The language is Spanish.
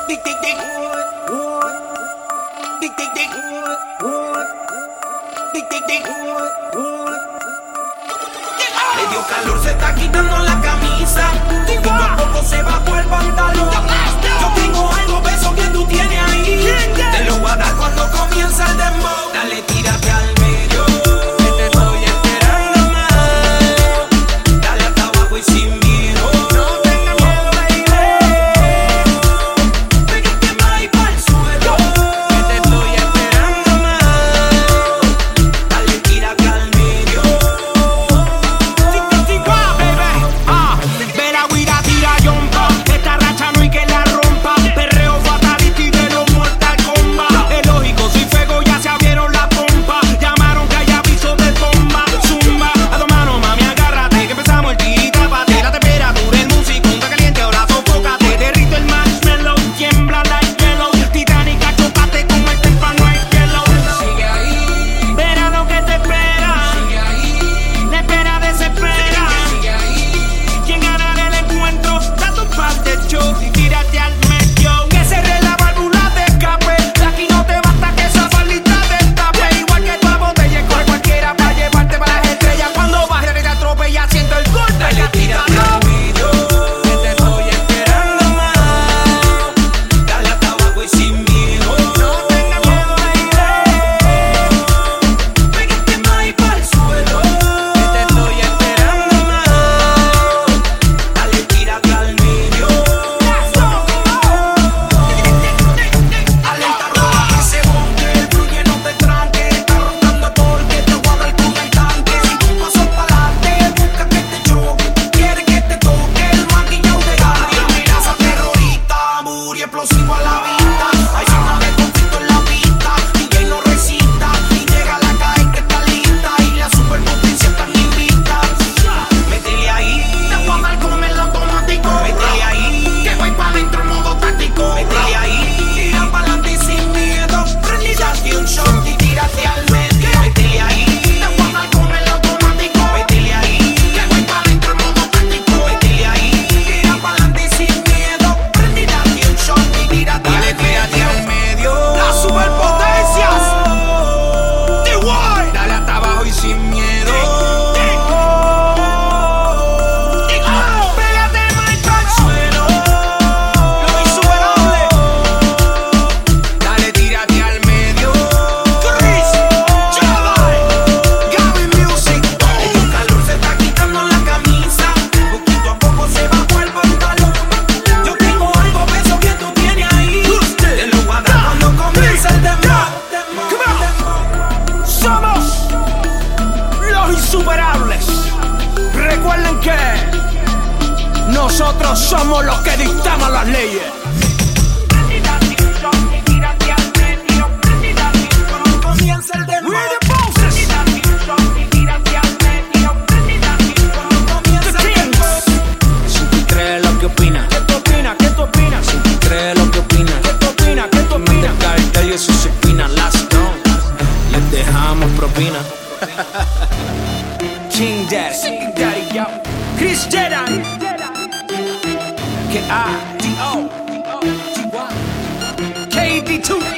Tic, tic, tic. Tic, tic, tic. Tic, tic, tic. Le dio calor, se está quitando la camisa. Poquito a poco se bajó el pantalón. Yo tengo algo beso que tú tienes ahí. Te lo voy a dar cuando comienza el dembow. Dale, tírate al medio. Que te estoy esperando más. Dale hasta abajo y sin miedo. No tengas miedo, baby. Pégate más y pa'l suelo. Que te estoy esperando más. Dale, tírate al medio. Ve la guira, tira yompa. Esta racha no hay que la rompa. Perreo fatality de los Mortal Kombat. Es lógico, si fuego ya se abrieron la pompa. Llamaron que hay aviso de bomba. Zumba, a tu mano, mami, agárrate. Que empezamos el tirita-pate. La temperatura, el músico, está caliente, ahora sofócate. Derrito el marshmallow, tiembla like yellow. Titánica, chocate con el témpano, el hielo. Sigue ahí. Verano que te espera. Sigue ahí. La espera desespera. Sigue ahí. Quien gana el encuentro, date un par de shows y tírate al medio. Que cerre la válvula de escape. De aquí no te basta que esa faldita destape. Igual que tu botella, corre cualquiera para llevarte para las estrellas. Cuando baje te atropella, siento el golpe. Dale, tírate al medio. Que te estoy esperando más. Dale hasta abajo y sin miedo. No tengas miedo, baby. Pégate más y pa'l suelo. Que te estoy esperando más. Dale, tírate al medio. Alerta roja que se monte. Fluye, no te tranques. Está rotando porque te voy a dar con el tanque. Si tú pasas pa'lante, busca que te choque. Quiere que te toque el maquillado de gana. Amenaza terrorista, y explosivo a la vista. Hay zona de conflicto en la pista. DJ no resista. Y llega la calle que está lista. Y la superpotencia están invistas. Métele ahí. Te voy a dar con el automático. Métele ahí. Que voy pa' dentro en modo táctico. Métele ahí. Tira pa'lante y sin miedo. Prendídate un shot y tírate al medio. Métele ahí. Te voy a dar con el automático. Métele ahí. Que voy pa' dentro en modo táctico. Métele ahí. Tira pa'lante y sin miedo. Prendídate un shot y tírate al medio. Las superpotencias. D-Wide. Dale hasta abajo y sin miedo. Pégate más y pa'l suelo. Lo insuperable. Dale, tírate al medio. Chris, Jedi, Gaby Music. El calor se está quitando la camisa. Poquito a poco se bajó el pantalón. Yo tengo algo beso que tú tienes ahí. Te lo voy a dar cuando comienza el dembow. Somos los insuperables. Recuerden que nosotros somos los que dictamos las leyes. Comienza el dembow. We're the bosses. The Kings. Si tú crees lo que opinas, ¿Qué tú opinas? ¿Qué tú opinas? si tú crees lo que opinas, ¿Qué tú opinas? ¿Qué tú mete opinas? el cartel y eso se opina. Let's go. Les dejamos propina. King Daddy, yo. Chris Jedi. K-I-D-O. KD2.